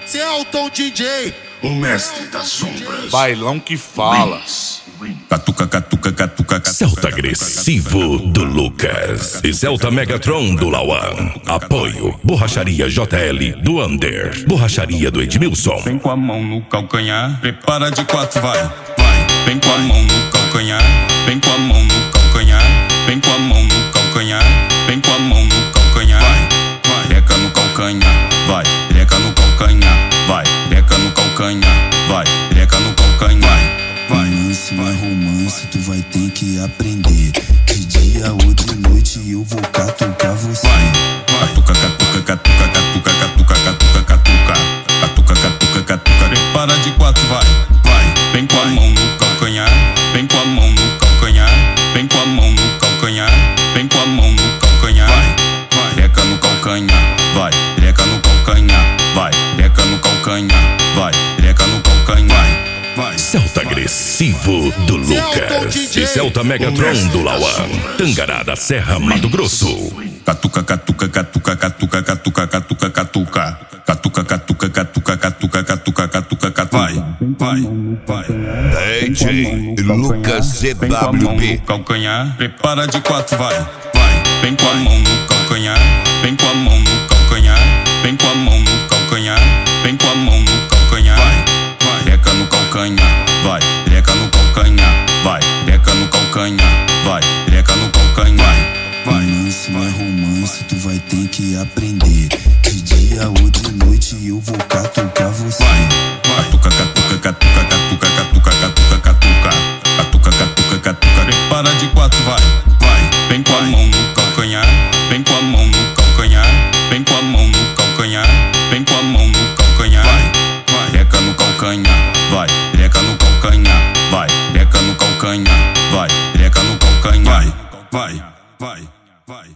Celton DJ, o mestre das sombras. Bailão que fala. Catuca, catuca, catuca, catuca. Celta agressivo do Lucas e Celta Megatron do Lauan. Apoio Borracharia JL do Under. Borracharia do Edmilson. Vem com a mão no calcanhar, prepara de quatro, vai, vai. Vem com a mão no calcanhar, vem com a mão no calcanhar, vem com a mão no calcanhar, vem com a mão no calcanhar, vai, vai. Breca no calcanhar, vai, breca no calcanhar, vai, breca no calcanhar, vai, breca no calcanhar. Romance não é romance, tu vai ter que aprender. De dia ou de noite eu vou catucar você. Catuca, catuca, catuca, catuca, catuca, catuca, catuca. Catuca, catuca, catuca, prepara de quatro, vai, vai. Vem com a mão no calcanhar, vem com a mão no calcanhar, vem com a mão no calcanhar, vem com a mão no calcanhar, vai, vai. Breca no calcanhar, vai, breca no calcanhar, vai, breca no calcanhar, vai, breca no calcanhar. Celta agressivo do Lucas e Celta Megatron do Lauan. Tangará da Serra, Mato Grosso. Catuca, catuca, catuca, catuca, catuca, catuca, catuca. Catuca, catuca, catuca, catuca, catuca, catuca, catuca. Vai, vai, vai. DJ Lucas CWB. Calcanhar, prepara de quatro, vai, vai. Vem com a mão no calcanhar, vem com a mão no calcanhar, vem com a mão no calcanhar, vem com a mão no calcanhar, vai, vai. Breca no calcanhar, vai, breca no calcanhar, vai, breca no calcanhar, vai, breca no calcanhar. Romance não é romance, tu vai ter que aprender. De dia ou de noite eu vou catucar você. Catuca, catuca, catuca, catuca, catuca, catuca, catuca. Catuca, catuca, catuca, prepara de quatro, vai, vai. Vem com a mão no calcanhar, vem com a mão no calcanhar, vem com a mão no calcanhar, vem com a mão no calcanhar, vai, vai. Breca no calcanhar, vai, breca no calcanhar, vai, breca no calcanhar, vai, breca no calcanhar, vai, vai, vai.